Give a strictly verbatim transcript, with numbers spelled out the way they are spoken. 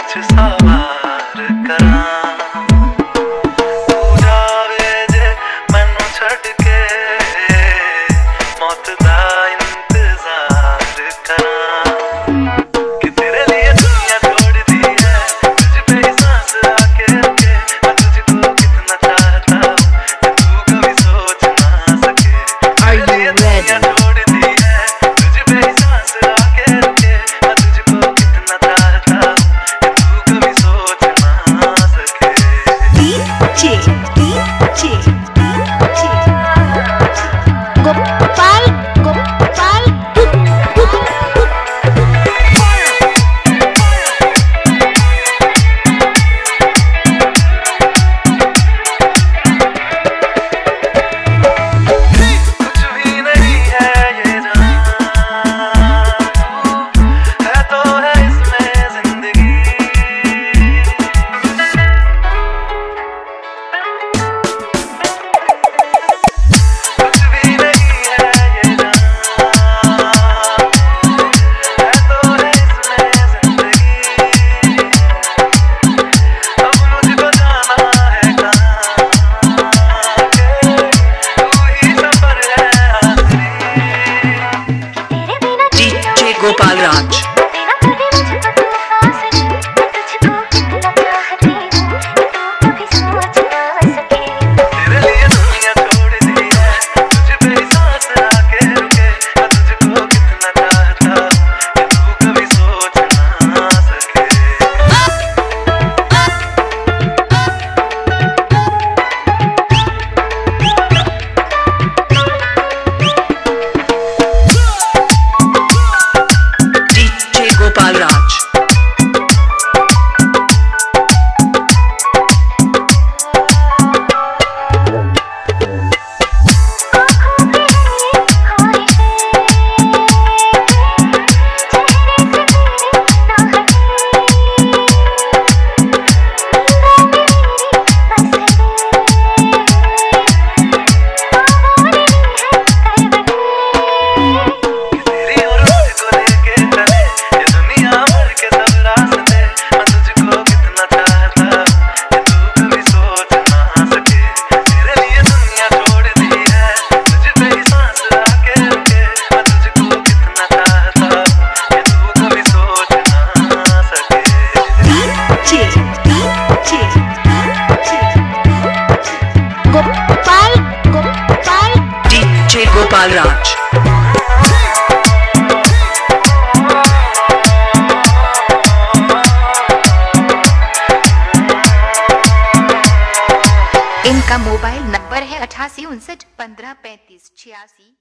कुछ सवार करा तू जावे जे मैनू छड़ के मौत दा इंतजार करा कि तेरे लिए दुनिया छोड़ दी है तुझ पे ही सांस आके रुके मैं तुझको कितना चाहता हूँ कि तू कभी सोच ना सके तेरे लिए दुनिया छोड़ दी है तुझ पे ही सांस आके रुके मैं तुझको कितना चाहता हूँ कि तू कभी सोच ना सके DJ DJ DJ Gopal Gopal कुछ भी नहीं है ये जहां है तो है इसमें जिंदगी कुछ भी नहीं है ये जहां है तो है इसमें जिंदगी अब मुझको जाना है कहाँ के तू ही सफर है आखिरी डीजे गोपाल राज तेरे लिए दुनिया छोड़ दी है तुझ पे ही सांस आके रुके मैं तुझको कितना चाहता हूँ कि तू कभी सोच ना सके डीजे गोपाल राज तेरी और मुझको लेके चले ये दुनिया भर के सब रास्ते मैं तुझको कितना चाहता हूँ कि तू कभी सोच ना सके तेरे लिए दुनिया छोड़ दी है तुझ पे ही सांस आके रुके मैं तुझको कितना चाहता हूँ कि तू कभी सोच ना सके DJ DJ Gopal Gopal DJ Gopal Raj इनका मोबाइल नंबर है अठासी उनसठ पंद्रह पैंतीस छियासी।